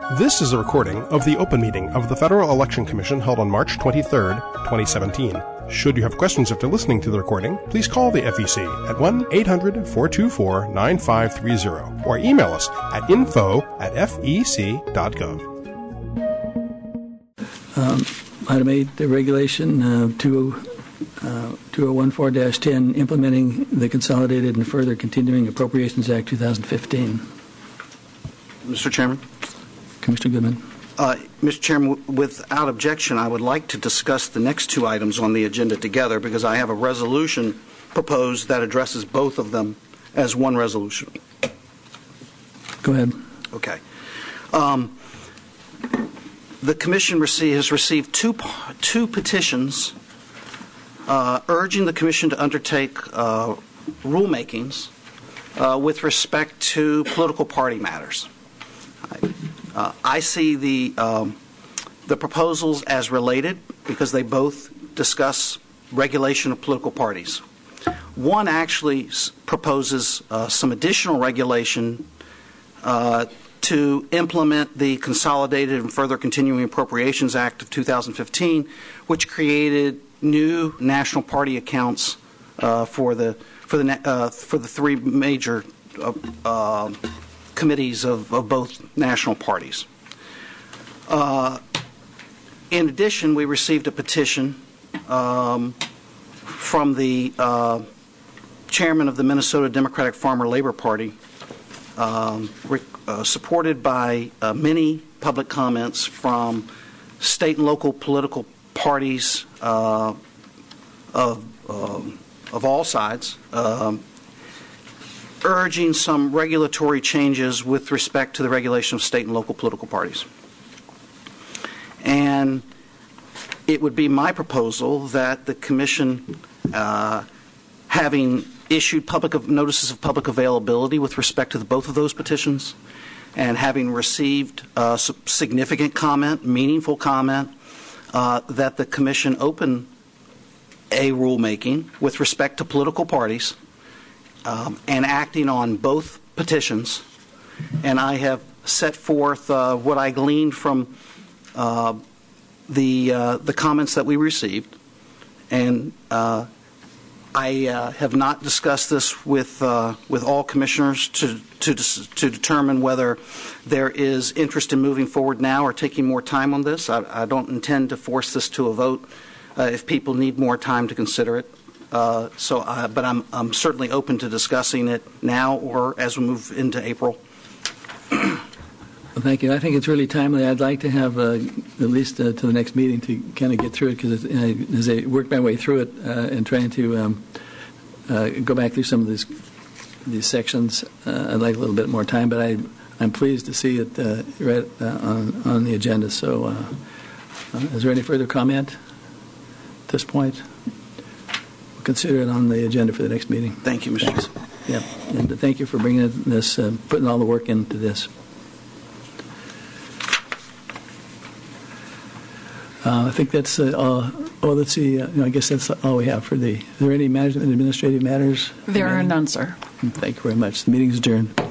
This is a recording of the open meeting of the Federal Election Commission held on March 23, 2017. Should you have questions after listening to the recording, please call the FEC at 1-800-424-9530 or email us at info@fec.gov. Item 8, the regulation 2014-10, implementing the Consolidated and Further Continuing Appropriations Act 2015. Mr. Chairman. Commissioner Goodman. Mr. Chairman, without objection, I would like to discuss the next two items on the agenda together because I have a resolution proposed that addresses both of them as one resolution. Go ahead. Okay. The Commission has received two petitions urging the Commission to undertake rulemakings with respect to political party matters. I see the proposals as related because they both discuss regulation of political parties. One actually proposes some additional regulation to implement the Consolidated and Further Continuing Appropriations Act of 2015, which created new national party accounts for the three major committees of both national parties. In addition, we received a petition from the chairman of the Minnesota Democratic Farmer Labor Party, supported by many public comments from state and local political parties of all sides, urging some regulatory changes with respect to the regulation of state and local political parties. And it would be my proposal that the Commission, having issued notices of public availability with respect to both of those petitions, and having received significant comment, meaningful comment, that the Commission open a rulemaking with respect to political parties and acting on both petitions. And I have set forth what I gleaned from the comments that we received, and I have not discussed this with all commissioners to determine whether there is interest in moving forward now or taking more time on this. I don't intend to force this to a vote if people need more time to consider it. But I'm certainly open to discussing it now or as we move into April. Well, thank you. I think it's really timely. I'd like to have at least to the next meeting to kind of get through it, because as I work my way through it and trying to go back through some of these sections, I'd like a little bit more time. But I'm pleased to see it right on the agenda. So, is there any further comment at this point? We'll consider it on the agenda for the next meeting. Thank you, Mr. Chairman. Yeah, and thank you for bringing this, putting all the work into this. I think that's all. Oh, let's see. I guess that's all we have for the. Are there any management and administrative matters? There are none, sir. Thank you very much. The meeting is adjourned.